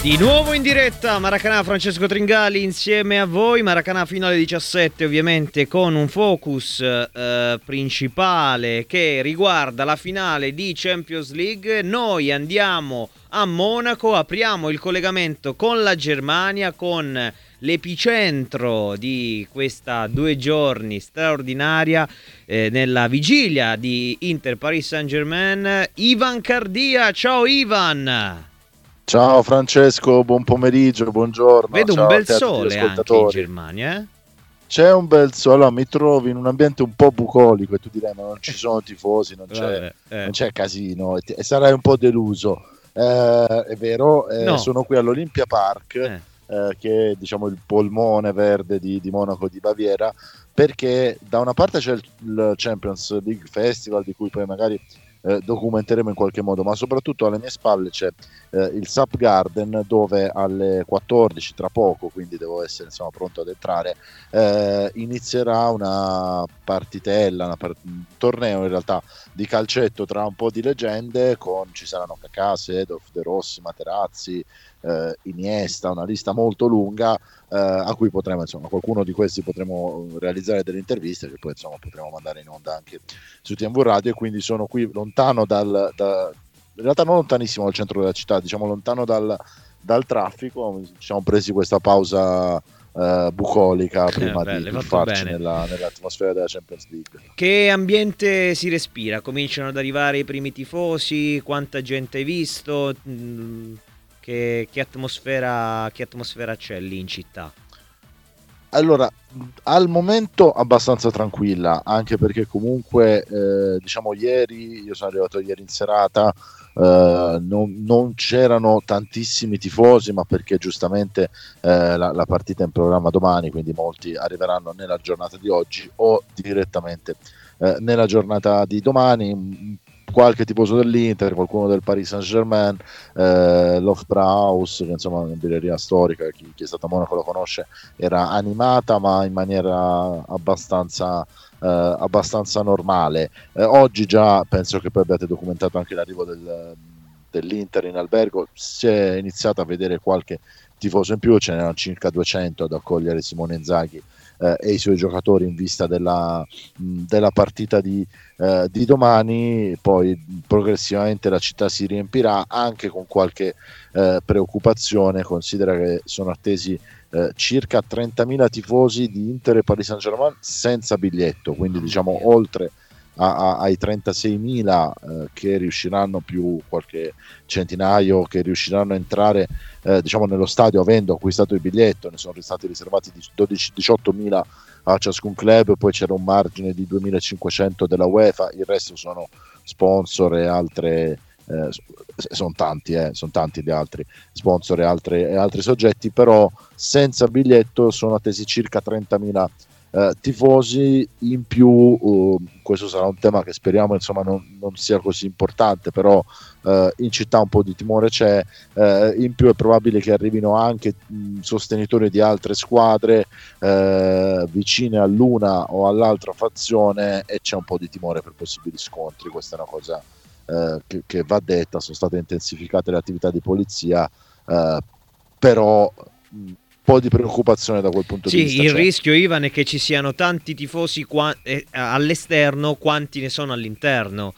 Di nuovo in diretta Maracanã, Francesco Tringali insieme a voi. Maracanã fino alle 17, ovviamente con un focus principale che riguarda la finale di Champions League. Noi andiamo a Monaco, apriamo il collegamento con la Germania, con l'epicentro di questa 2 giorni straordinaria nella vigilia di Inter Paris Saint-Germain. Ivan Cardia, ciao Ivan! Ciao Francesco, buon pomeriggio, buongiorno. Vedo ciao un bel a sole anche in Germania, eh? C'è un bel sole, allora, mi trovi in un ambiente un po' bucolico e tu direi ma non ci sono tifosi, non c'è casino e sarai un po' deluso. È vero, No. sono qui all'Olympia Park, che è diciamo il polmone verde di Monaco di Baviera, perché da una parte c'è il Champions League Festival di cui poi magari documenteremo in qualche modo, ma soprattutto alle mie spalle c'è il SAP Garden, dove alle 14 tra poco, quindi devo essere pronto ad entrare, inizierà una partitella, un torneo in realtà di calcetto tra un po' di leggende, ci saranno Kaká, Seedorf, De Rossi, Materazzi, Iniesta, una lista molto lunga, a cui potremo qualcuno di questi potremo realizzare delle interviste che poi potremo mandare in onda anche su TMV Radio, e quindi sono qui lontano in realtà non lontanissimo dal centro della città, diciamo lontano dal traffico. Ci siamo presi questa pausa bucolica prima di farci nell'atmosfera della Champions League. Che ambiente si respira? Cominciano ad arrivare i primi tifosi? Quanta gente hai visto? Che atmosfera c'è lì in città? Allora, al momento abbastanza tranquilla, anche perché comunque io sono arrivato ieri in serata, non c'erano tantissimi tifosi, ma perché giustamente la partita è in programma domani, quindi molti arriveranno nella giornata di oggi o direttamente nella giornata di domani. Qualche tifoso dell'Inter, qualcuno del Paris Saint-Germain, l'Hofbrauhaus, che insomma è una birreria storica, chi è stato a Monaco lo conosce, era animata ma in maniera abbastanza normale. Oggi già penso che poi abbiate documentato anche l'arrivo dell'Inter in albergo, si è iniziato a vedere qualche tifoso in più, ce n'erano circa 200 ad accogliere Simone Inzaghi e i suoi giocatori in vista della partita di domani. Poi progressivamente la città si riempirà, anche con qualche preoccupazione. Considera che sono attesi circa 30.000 tifosi di Inter e Paris Saint-Germain senza biglietto, quindi diciamo oltre ai 36.000 che riusciranno, più qualche centinaio che riusciranno a entrare nello stadio avendo acquistato il biglietto. Ne sono stati riservati 18.000 a ciascun club, poi c'era un margine di 2.500 della UEFA, il resto sono sponsor e altre sono tanti gli altri sponsor e altri soggetti, però senza biglietto sono attesi circa 30.000 tifosi in più. Questo sarà un tema che speriamo non sia così importante, però in città un po' di timore c'è. In più è probabile che arrivino anche sostenitori di altre squadre vicine all'una o all'altra fazione, e c'è un po' di timore per possibili scontri. Questa è una cosa che va detta. Sono state intensificate le attività di polizia, però po' di preoccupazione da quel punto di vista. Sì, il rischio, Ivan, è che ci siano tanti tifosi all'esterno quanti ne sono all'interno,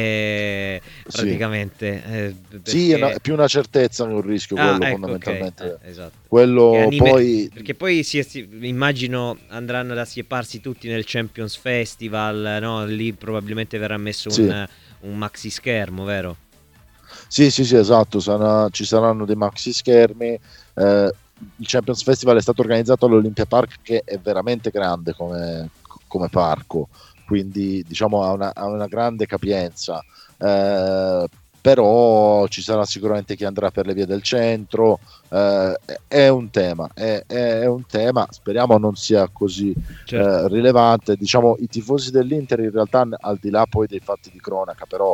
praticamente. Sì, è più una certezza che un rischio, quello fondamentalmente. Okay. Esatto. Quello poi... Perché poi immagino andranno ad assieparsi tutti nel Champions Festival, no? Lì probabilmente verrà messo un maxi schermo, vero? Sì, esatto, ci saranno dei maxi schermi. Il Champions Festival è stato organizzato all'Olympia Park, che è veramente grande come parco, quindi diciamo ha una grande capienza, però ci sarà sicuramente chi andrà per le vie del centro. È un tema, speriamo non sia così rilevante. Diciamo, i tifosi dell'Inter in realtà, al di là poi dei fatti di cronaca, però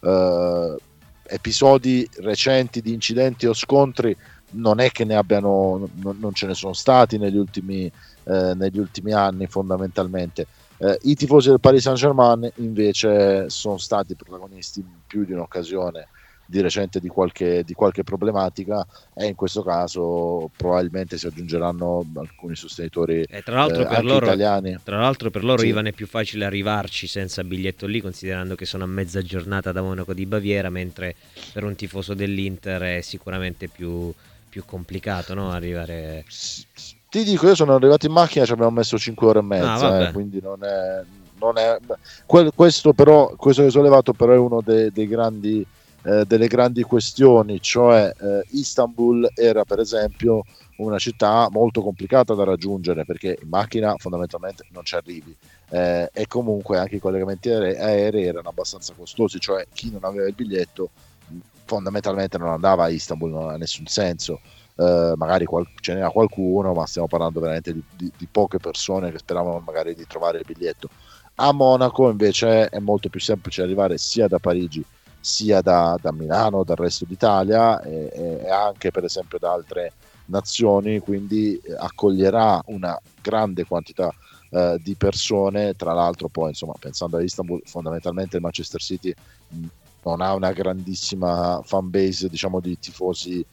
episodi recenti di incidenti o scontri non è che ne abbiano, non ce ne sono stati negli ultimi anni fondamentalmente. I tifosi del Paris Saint-Germain invece sono stati protagonisti in più di un'occasione di recente di qualche problematica, e in questo caso probabilmente si aggiungeranno alcuni sostenitori Tra l'altro per anche loro, italiani. Sì. Sì. Ivan, è più facile arrivarci senza biglietto lì, considerando che sono a mezza giornata da Monaco di Baviera, mentre per un tifoso dell'Inter è sicuramente più complicato, no? Arrivare... Ti dico, io sono arrivato in macchina, ci abbiamo messo 5 ore e Ah, mezza, vabbè. quindi non è questo che ho sollevato però è uno dei grandi delle grandi questioni, cioè Istanbul era per esempio una città molto complicata da raggiungere, perché in macchina fondamentalmente non ci arrivi, e comunque anche i collegamenti aerei erano abbastanza costosi, cioè chi non aveva il biglietto fondamentalmente non andava a Istanbul, non ha nessun senso. Magari ce n'era qualcuno, ma stiamo parlando veramente di poche persone che speravano magari di trovare il biglietto. A Monaco invece è molto più semplice arrivare sia da Parigi sia da Milano, dal resto d'Italia, e anche per esempio da altre nazioni, quindi accoglierà una grande quantità di persone. Tra l'altro poi, insomma, pensando a Istanbul, fondamentalmente il Manchester City non ha una grandissima fan base, diciamo, di tifosi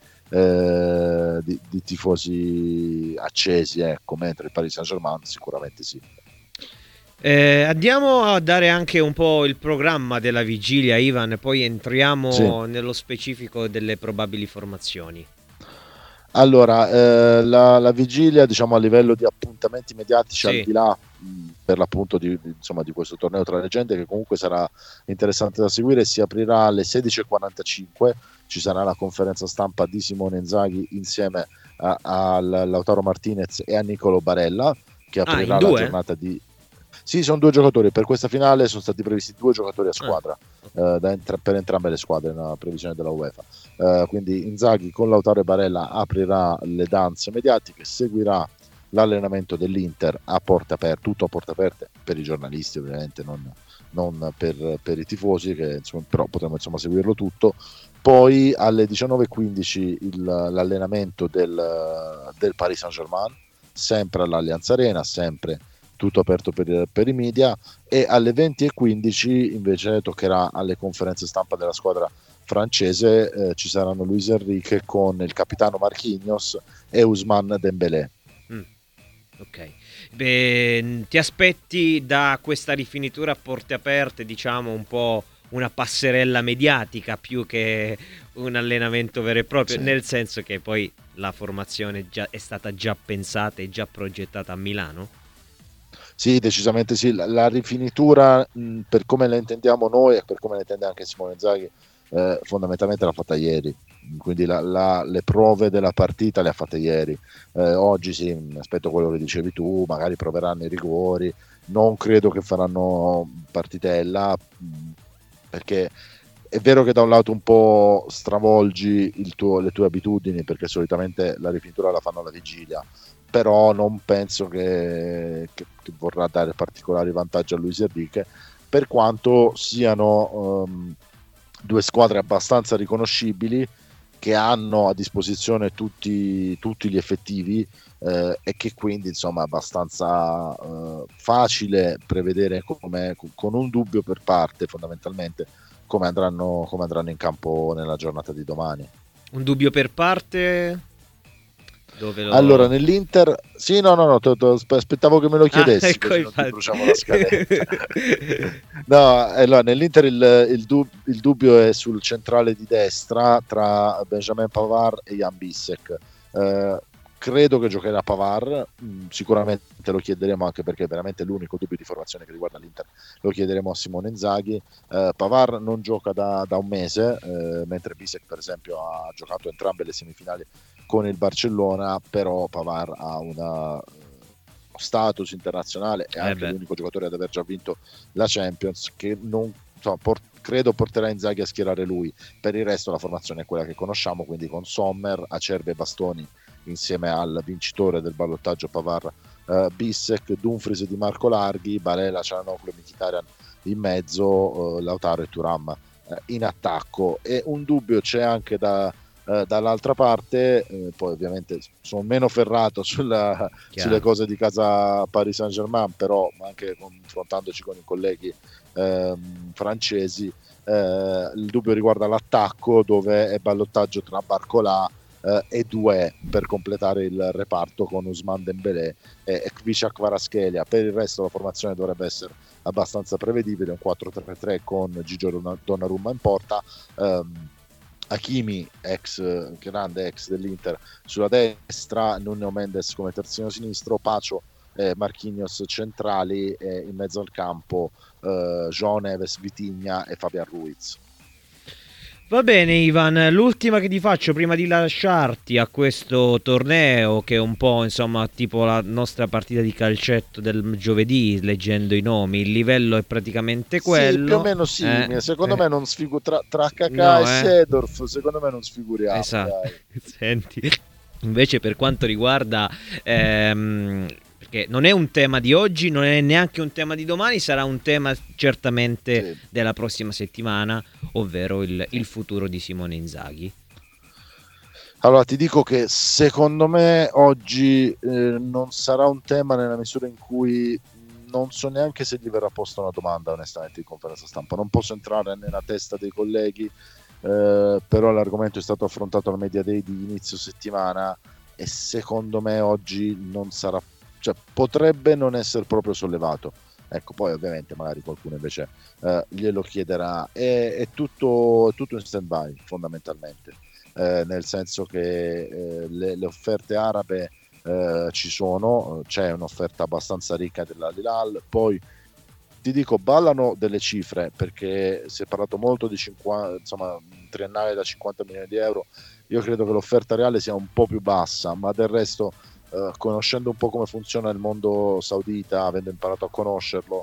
di tifosi accesi, ecco, mentre il Paris Saint-Germain sicuramente sì. Andiamo a dare anche un po' il programma della vigilia, Ivan, e poi entriamo nello specifico delle probabili formazioni. Allora, la vigilia, diciamo, a livello di appuntamenti mediatici, al di là per l'appunto insomma, di questo torneo tra leggende, che comunque sarà interessante da seguire, si aprirà alle 16:45. Ci sarà la conferenza stampa di Simone Inzaghi insieme a Lautaro Martinez e a Nicolo Barella, che aprirà la giornata di... Sì, sono 2 giocatori. Per questa finale sono stati previsti 2 giocatori a squadra, per entrambe le squadre, nella previsione della UEFA. Quindi Inzaghi con Lautaro e Barella aprirà le danze mediatiche, seguirà l'allenamento dell'Inter a porte aperte, tutto a porte aperte per i giornalisti ovviamente, non per i tifosi, che insomma, però potremo insomma seguirlo tutto. Poi alle 19:15 l'allenamento del Paris Saint-Germain, sempre all'Allianz Arena, sempre tutto aperto per i media, e alle 20:15 invece toccherà alle conferenze stampa della squadra francese. Ci saranno Luis Enrique con il capitano Marquinhos e Ousmane Dembélé. Ok. Beh, ti aspetti da questa rifinitura a porte aperte, diciamo, un po' una passerella mediatica più che un allenamento vero e proprio, Sì. nel senso che poi la formazione è stata già pensata e già progettata a Milano? Sì, decisamente sì. La rifinitura, per come la intendiamo noi e per come la intende anche Simone Inzaghi, fondamentalmente l'ha fatta ieri. Quindi le prove della partita le ha fatte ieri. Oggi sì, aspetto quello che dicevi tu, magari proveranno i rigori. Non credo che faranno partitella, perché è vero che da un lato un po' stravolgi le tue abitudini, perché solitamente la rifinitura la fanno alla vigilia, però non penso che vorrà dare particolari vantaggi a Luis Enrique, per quanto siano 2 squadre abbastanza riconoscibili, che hanno a disposizione tutti gli effettivi, e che quindi insomma è abbastanza facile prevedere con un dubbio per parte, fondamentalmente, come andranno in campo nella giornata di domani. Un dubbio per parte? Dove Allora, nell'Inter, sì, no, aspettavo che me lo chiedessi, ecco, così non ti bruciamo la scaletta. No, allora, nell'Inter il dubbio è sul centrale di destra tra Benjamin Pavard e Jan Bissek. Credo che giocherà Pavard, sicuramente lo chiederemo, anche perché è veramente l'unico dubbio di formazione che riguarda l'Inter, lo chiederemo a Simone Inzaghi. Pavard non gioca da un mese, mentre Bissek per esempio ha giocato entrambe le semifinali con il Barcellona, però Pavard ha uno status internazionale, è anche l'unico giocatore ad aver già vinto la Champions, che non, insomma, credo porterà Inzaghi a schierare lui. Per il resto la formazione è quella che conosciamo, quindi con Sommer, Acerbi e Bastoni insieme al vincitore del ballottaggio Pavard, Bissek, Dumfries di Marco Larghi, Barella, Cialanoglu e Mkhitaryan in mezzo, Lautaro e Thuram in attacco. E un dubbio c'è anche dall'altra parte, poi ovviamente sono meno ferrato sulle cose di casa Paris Saint-Germain, però anche confrontandoci con i colleghi francesi, il dubbio riguarda l'attacco, dove è ballottaggio tra Barcola e Doué per completare il reparto con Ousmane Dembélé e Kvicha Kvaratskhelia. Per il resto la formazione dovrebbe essere abbastanza prevedibile, un 4-3-3 con Gigio Donnarumma in porta, Hakimi, grande ex dell'Inter, sulla destra, Nuno Mendes come terzino sinistro, Pacho, Marquinhos centrali, e in mezzo al campo João Neves, Vitinha e Fabian Ruiz. Va bene Ivan, l'ultima che ti faccio prima di lasciarti a questo torneo, che è un po' insomma tipo la nostra partita di calcetto del giovedì, leggendo i nomi, il livello è praticamente quello. Sì, più o meno simile, secondo me non tra Kakà e Seedorf, secondo me non sfiguriamo. Esatto. Senti, invece per quanto riguarda perché non è un tema di oggi, non è neanche un tema di domani, sarà un tema certamente della prossima settimana, ovvero il futuro di Simone Inzaghi. Allora ti dico che secondo me oggi non sarà un tema, nella misura in cui non so neanche se gli verrà posta una domanda onestamente in conferenza stampa, non posso entrare nella testa dei colleghi, però l'argomento è stato affrontato al Media Day di inizio settimana e secondo me oggi non sarà, cioè potrebbe non essere proprio sollevato. Ecco, poi ovviamente magari qualcuno invece glielo chiederà. È tutto in stand-by fondamentalmente, nel senso che le offerte arabe ci sono, c'è un'offerta abbastanza ricca dell'Al-Hilal, poi ti dico, ballano delle cifre perché si è parlato molto di 50, insomma, un triennale da 50 milioni di euro. Io credo che l'offerta reale sia un po' più bassa, ma del resto conoscendo un po' come funziona il mondo saudita, avendo imparato a conoscerlo,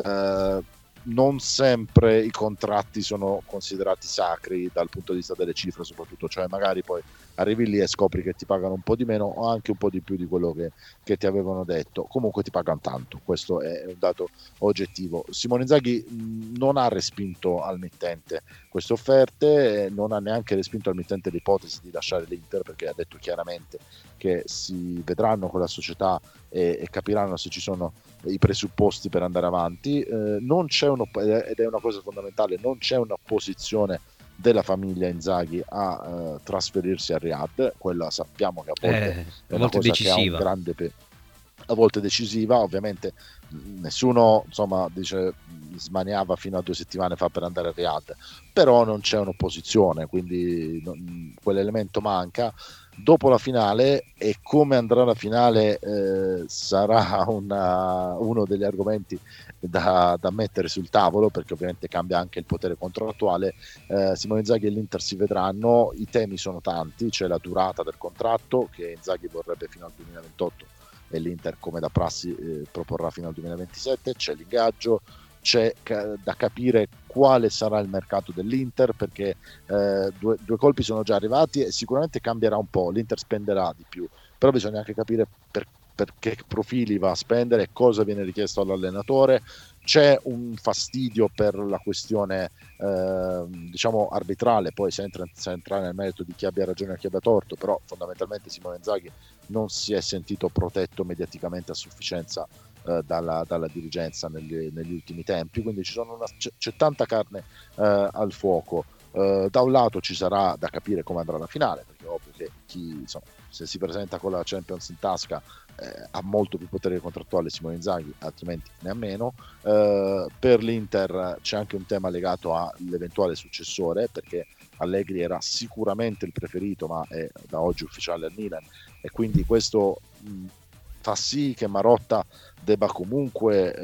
non sempre i contratti sono considerati sacri dal punto di vista delle cifre, soprattutto, cioè magari poi arrivi lì e scopri che ti pagano un po' di meno o anche un po' di più di quello che ti avevano detto, comunque ti pagano tanto, questo è un dato oggettivo. Simone Inzaghi non ha respinto al mittente queste offerte, non ha neanche respinto al mittente l'ipotesi di lasciare l'Inter, perché ha detto chiaramente che si vedranno con la società e capiranno se ci sono i presupposti per andare avanti. Non c'è ed è una cosa fondamentale, non c'è un'opposizione della famiglia Inzaghi a trasferirsi a Riyadh, quella sappiamo che a volte è una cosa decisiva, che ha un grande a volte decisiva. Ovviamente nessuno insomma dice smaniava fino a 2 settimane fa per andare a Riyadh, però non c'è un'opposizione, quindi quell'elemento manca. Dopo la finale e come andrà la finale sarà uno degli argomenti da mettere sul tavolo, perché ovviamente cambia anche il potere contrattuale. Simone Inzaghi e l'Inter si vedranno, i temi sono tanti, c'è la durata del contratto che Inzaghi vorrebbe fino al 2028 e l'Inter come da prassi proporrà fino al 2027, c'è l'ingaggio, c'è da capire quale sarà il mercato dell'Inter, perché due colpi sono già arrivati e sicuramente cambierà un po', l'Inter spenderà di più, però bisogna anche capire per che profili va a spendere e cosa viene richiesto all'allenatore. C'è un fastidio per la questione diciamo arbitrale, poi senza entrare nel merito di chi abbia ragione e chi abbia torto, però fondamentalmente Simone Inzaghi non si è sentito protetto mediaticamente a sufficienza dalla dirigenza negli ultimi tempi, quindi c'è tanta carne al fuoco. Da un lato ci sarà da capire come andrà la finale, perché è ovvio che se si presenta con la Champions in tasca ha molto più potere contrattuale Simone Inzaghi, altrimenti ne ha meno. Per l'Inter c'è anche un tema legato all'eventuale successore, perché Allegri era sicuramente il preferito, ma è da oggi ufficiale al Milan, e quindi questo fa sì che Marotta debba comunque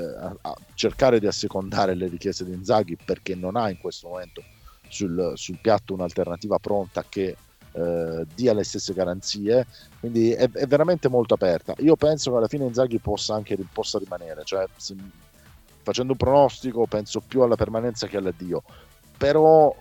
cercare di assecondare le richieste di Inzaghi, perché non ha in questo momento sul piatto un'alternativa pronta che dia le stesse garanzie, quindi è veramente molto aperta. Io penso che alla fine Inzaghi possa rimanere, cioè facendo un pronostico penso più alla permanenza che all'addio, però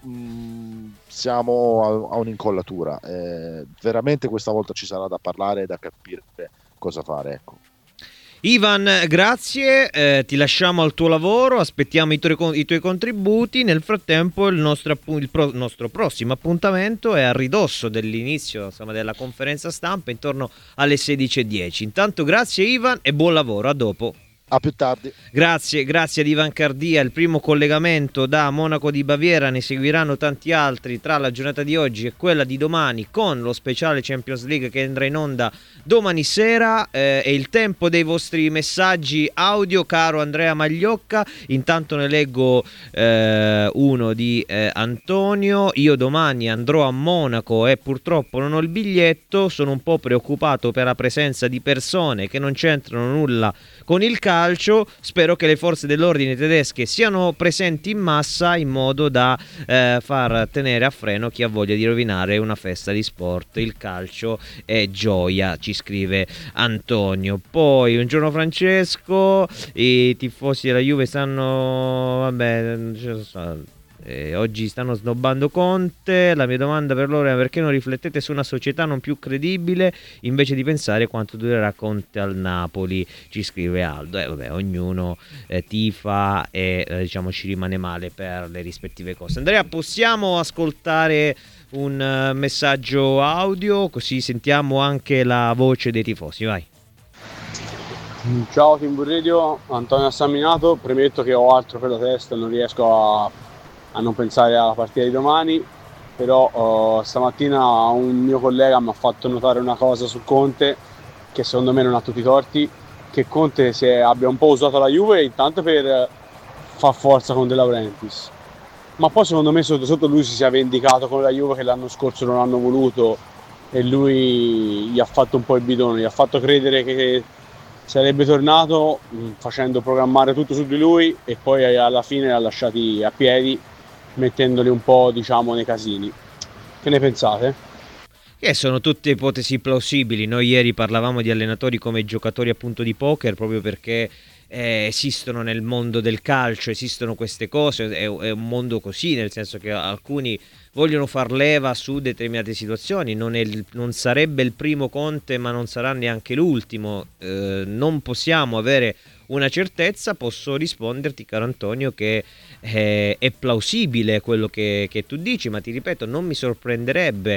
siamo a un'incollatura, veramente questa volta ci sarà da parlare e da capire cosa fare, ecco. Ivan, grazie, ti lasciamo al tuo lavoro, aspettiamo i tuoi contributi. Nel frattempo il nostro prossimo appuntamento è a ridosso dell'inizio della conferenza stampa, intorno alle 16:10. Intanto grazie Ivan e buon lavoro, a dopo. A più tardi. Grazie ad Ivan Cardia, il primo collegamento da Monaco di Baviera, ne seguiranno tanti altri tra la giornata di oggi e quella di domani con lo speciale Champions League che andrà in onda domani sera. È il tempo dei vostri messaggi audio, caro Andrea Magliocca. Intanto ne leggo uno di Antonio. Io domani andrò a Monaco e purtroppo non ho il biglietto, sono un po' preoccupato per la presenza di persone che non c'entrano nulla con il calcio. Spero che le forze dell'ordine tedesche siano presenti in massa in modo da far tenere a freno chi ha voglia di rovinare una festa di sport. Il calcio è gioia, ci scrive Antonio. Poi un giorno Francesco, i tifosi della Juve stanno oggi stanno snobbando Conte. La mia domanda per loro è: perché non riflettete su una società non più credibile invece di pensare quanto durerà Conte al Napoli, ci scrive Aldo. Ognuno tifa e diciamo ci rimane male per le rispettive cose. Andrea, possiamo ascoltare un messaggio audio così sentiamo anche la voce dei tifosi, vai. Ciao Team Radio, Antonio Assaminato. Premetto che ho altro per la testa, non riesco a non pensare alla partita di domani, però stamattina un mio collega mi ha fatto notare una cosa su Conte che secondo me non ha tutti i torti, che Conte abbia un po' usato la Juve intanto per far forza con De Laurentiis, ma poi secondo me sotto lui si sia vendicato con la Juve che l'anno scorso non hanno voluto e lui gli ha fatto un po' il bidone, gli ha fatto credere che sarebbe tornato facendo programmare tutto su di lui e poi alla fine l'ha lasciati a piedi mettendoli un po' diciamo nei casini. Che ne pensate? Che sono tutte ipotesi plausibili. Noi ieri parlavamo di allenatori come giocatori appunto di poker proprio perché esistono nel mondo del calcio, esistono queste cose, è un mondo così, nel senso che alcuni vogliono far leva su determinate situazioni. Non sarebbe il primo Conte, ma non sarà neanche l'ultimo. Non possiamo avere una certezza. Posso risponderti, caro Antonio, che è plausibile quello che tu dici, ma ti ripeto, non mi sorprenderebbe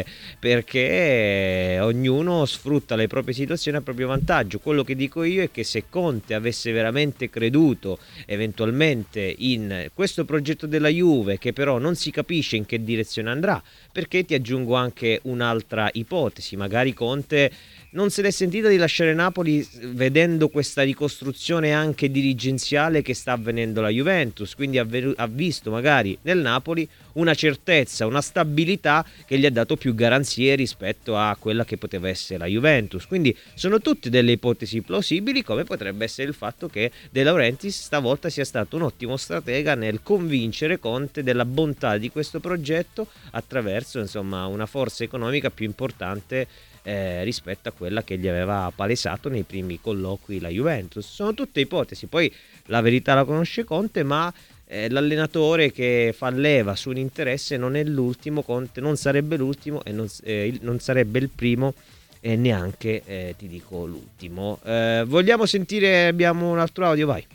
perché ognuno sfrutta le proprie situazioni a proprio vantaggio. Quello che dico io è che se Conte avesse veramente creduto eventualmente in questo progetto della Juve, che però non si capisce in che direzione andrà, perché ti aggiungo anche un'altra ipotesi: magari Conte non se l'è sentita di lasciare Napoli vedendo questa ricostruzione anche dirigenziale che sta avvenendo la Juventus, quindi ha visto magari nel Napoli una certezza, una stabilità che gli ha dato più garanzie rispetto a quella che poteva essere la Juventus. Quindi sono tutte delle ipotesi plausibili, come potrebbe essere il fatto che De Laurentiis stavolta sia stato un ottimo stratega nel convincere Conte della bontà di questo progetto attraverso insomma una forza economica più importante rispetto a quella che gli aveva palesato nei primi colloqui la Juventus. Sono tutte ipotesi, poi la verità la conosce Conte, ma l'allenatore che fa leva su un interesse non è l'ultimo. Conte non sarebbe l'ultimo e non sarebbe il primo e neanche ti dico l'ultimo. Vogliamo sentire, abbiamo un altro audio, vai.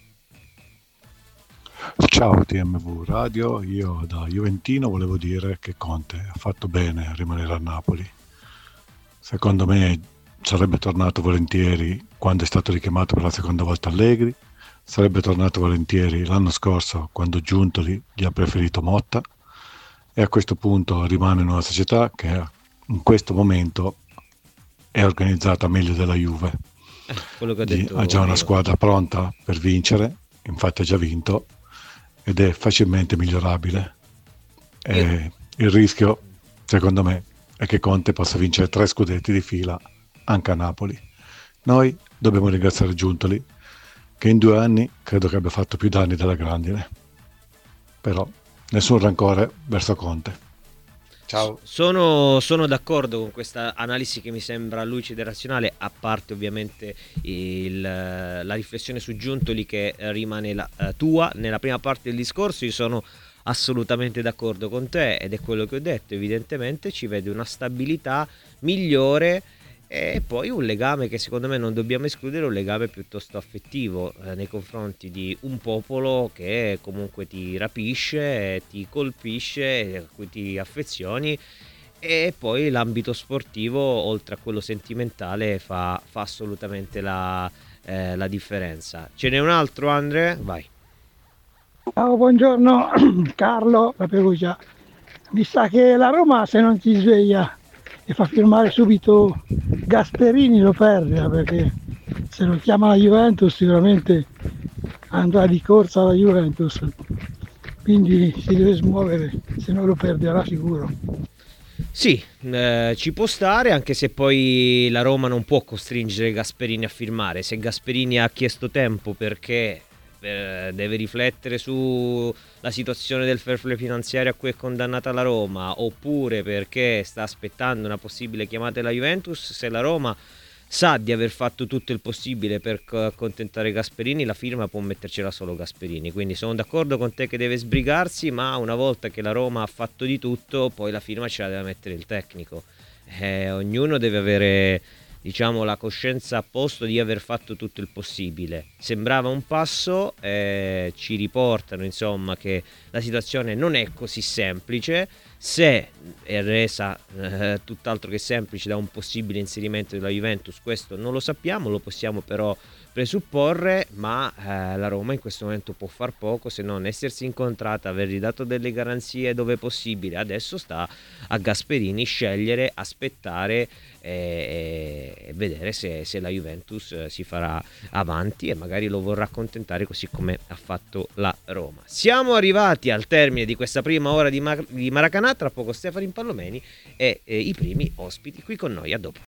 Ciao TMV Radio, io da Juventino volevo dire che Conte ha fatto bene a rimanere a Napoli. Secondo me sarebbe tornato volentieri quando è stato richiamato per la seconda volta Allegri, sarebbe tornato volentieri l'anno scorso quando Giuntoli gli ha preferito Motta, e a questo punto rimane in una società che in questo momento è organizzata meglio della Juve. Quello che ho detto ha già una io. Squadra pronta per vincere, infatti ha già vinto ed è facilmente migliorabile. E il rischio, secondo me, è che Conte possa vincere 3 scudetti di fila anche a Napoli. Noi dobbiamo ringraziare Giuntoli, che in 2 anni credo che abbia fatto più danni della grandine. Però nessun rancore verso Conte. Ciao. Sono d'accordo con questa analisi che mi sembra lucida e razionale, a parte ovviamente la riflessione su Giuntoli che rimane la tua. Nella prima parte del discorso io sono assolutamente d'accordo con te ed è quello che ho detto. Evidentemente ci vede una stabilità migliore e poi un legame che secondo me non dobbiamo escludere, un legame piuttosto affettivo nei confronti di un popolo che comunque ti rapisce, ti colpisce, a cui ti affezioni. E poi l'ambito sportivo, oltre a quello sentimentale, fa assolutamente la differenza. Ce n'è un altro, Andre? Vai. Ciao, buongiorno Carlo da Perugia. Mi sa che la Roma, se non si sveglia e fa firmare subito Gasperini, lo perde, perché se lo chiama la Juventus sicuramente andrà di corsa alla Juventus, quindi si deve smuovere, se no lo perderà sicuro. Sì, ci può stare, anche se poi la Roma non può costringere Gasperini a firmare. Se Gasperini ha chiesto tempo perché deve riflettere sulla situazione del fair play finanziario a cui è condannata la Roma, oppure perché sta aspettando una possibile chiamata della Juventus, se la Roma sa di aver fatto tutto il possibile per accontentare Gasperini, la firma può mettercela solo Gasperini. Quindi sono d'accordo con te che deve sbrigarsi, ma una volta che la Roma ha fatto di tutto, poi la firma ce la deve mettere il tecnico. Ognuno deve avere, diciamo, la coscienza a posto di aver fatto tutto il possibile. Sembrava un passo, ci riportano insomma che la situazione non è così semplice. Se è resa tutt'altro che semplice da un possibile inserimento della Juventus, questo non lo sappiamo, lo possiamo però presupporre, ma la Roma in questo momento può far poco se non essersi incontrata, avergli dato delle garanzie dove possibile. Adesso sta a Gasperini scegliere, aspettare e vedere se la Juventus si farà avanti e magari lo vorrà accontentare così come ha fatto la Roma. Siamo arrivati al termine di questa prima ora di Maracanà, tra poco Stefano Impallomeni e i primi ospiti qui con noi. A dopo.